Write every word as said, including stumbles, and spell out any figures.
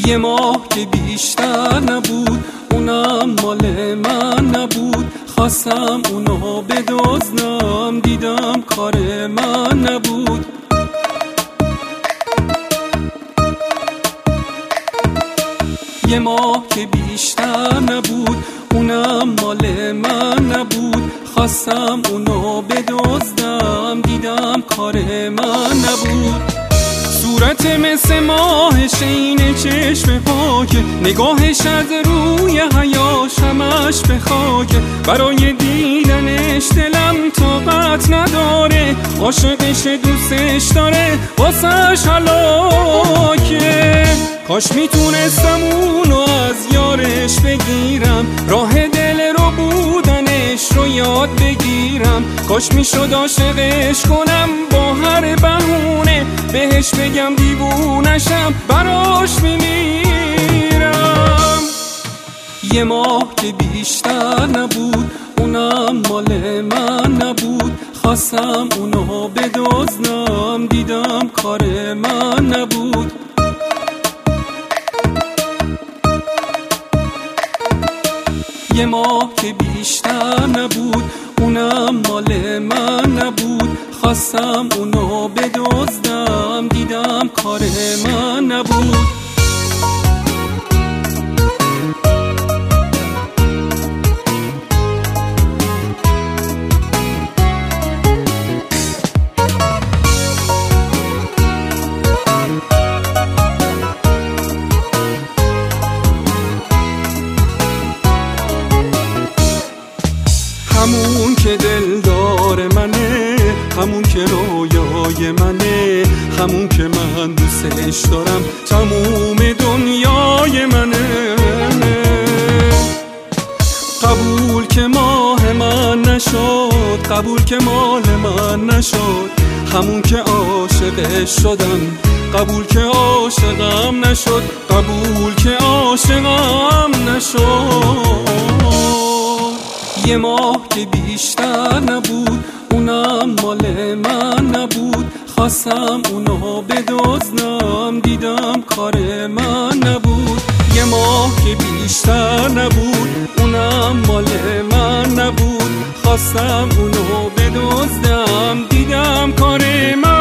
یه ماه که بیشتر نبود، اونم مال من نبود. خواستم اونو بدزدم، دیدم کار من نبود. یه ماه که بیشتر نبود، اونم مال من نبود. خواستم اونو بدزدم، دیدم کار من نبود. صورت مثل ماهش، این چشم پاکه، نگاهش از روی حیاش همش به خاکه. برای دیدنش دلم طاقت نداره، عاشقش دوستش داره، واسش هلاکه. کاش میتونستم اونو از یارش بگیرم، راه دل رو بودنش رو یاد بگیرم. کاش میشد عاشقش کنم با هر بهونه، بهش بگم دیوونشم، براش میمیرم. یه ماه که بیشتر نبود، اونم مال من نبود. خواستم اونو بدزدم، دیدم کار من نبود. یه ماه که بیشتر نبود، اونم مال من نبود. خواستم اونو بدزدم، دیدم کار من نبود. همون که دلدار منه، همون که رویای منه، همون که من دوستش دارم، تموم دنیای منه. قبول که ماه من نشد، قبول که مال من نشد. همون که عاشقش شدم، قبول که عاشقم نشد، قبول که عاشقم نشد. یه ماه که بیشتر نبود، اونم مال من نبود. خواستم اونو بدزدم، دیدم کار من نبود. یه ماه که بیشتر نبود، اونم مال من نبود. خواستم اونو بدزدم، دیدم کار من